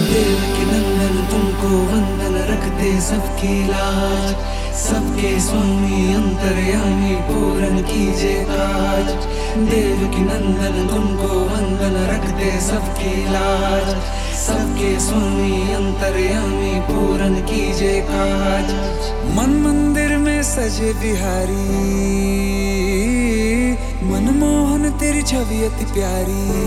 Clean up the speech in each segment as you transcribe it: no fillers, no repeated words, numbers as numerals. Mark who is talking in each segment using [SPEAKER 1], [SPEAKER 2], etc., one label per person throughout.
[SPEAKER 1] देवकी नंदन तुमको वंदन रखते सबकी लाज, सबके स्वामी अंतर्यामी पूरन कीजे काज। देवकी नंदन तुमको वंदन रखते सबकी लाज, सबके स्वामी अंतर्यामी पूरन कीजे काज। मन मंदिर में सजे बिहारी, मनमोहन तेरी छवि अति प्यारी।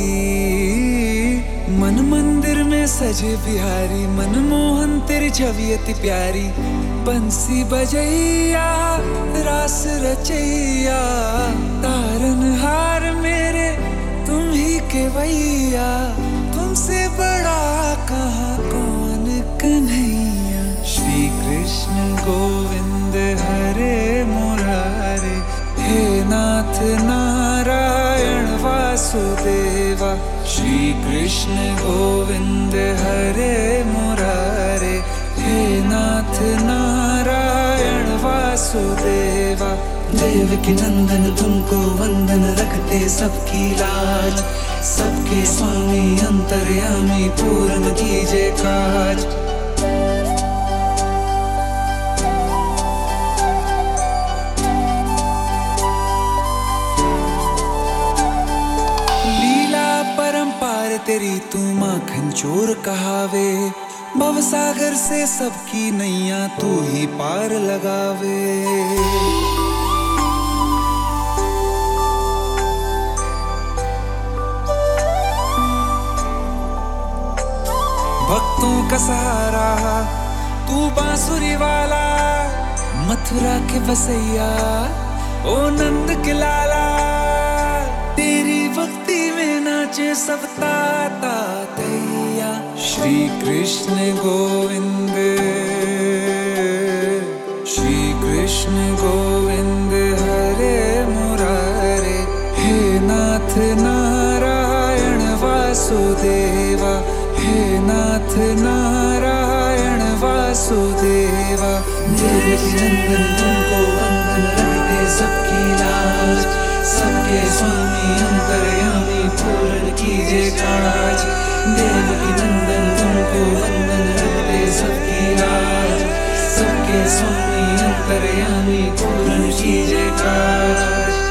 [SPEAKER 1] मन मंदिर में सजे बिहारी, मनमोहन तेरी छवि अति प्यारी। बंसी बजैया रास रचैया, तारनहार मेरे तुम ही केवैया। तुमसे बड़ा कहाँ कौन कन्हैया। श्री कृष्ण गोविंद हरे मुरारे, हे नाथ नारायण वासुदेवा। श्री कृष्ण गोविंद हरे मुरारे, हे नाथ नारायण वासुदेवा। देवकी नंदन तुमको वंदन रखते सबकी लाज, सबके स्वामी अंतर्यामी पूरन कीजे काज। तेरी तू माखन चोर कहावे, भवसागर से सबकी नैया तू ही पार लगावे। भक्तों का सहारा तू बांसुरी वाला, मथुरा के बसैया ओ नंद के लाला। तेरी भक्ति में नाचे सब ताता तैया। श्री कृष्ण गोविंद, श्री कृष्ण गोविंद हरे मुरारे, हे नाथ नारायण वासुदेवा। हे नाथ नारायण वासुदेवा। देवकी नंदन तुमको वंदन रखते सबकी लाज, सबके स्वामी अंतर्यामी पूरन कीजे काज। देवकी नंदन तुमको वंदन रखते सबकी लाज, सबके स्वामी अंतर्यामी पूरन कीजे काज।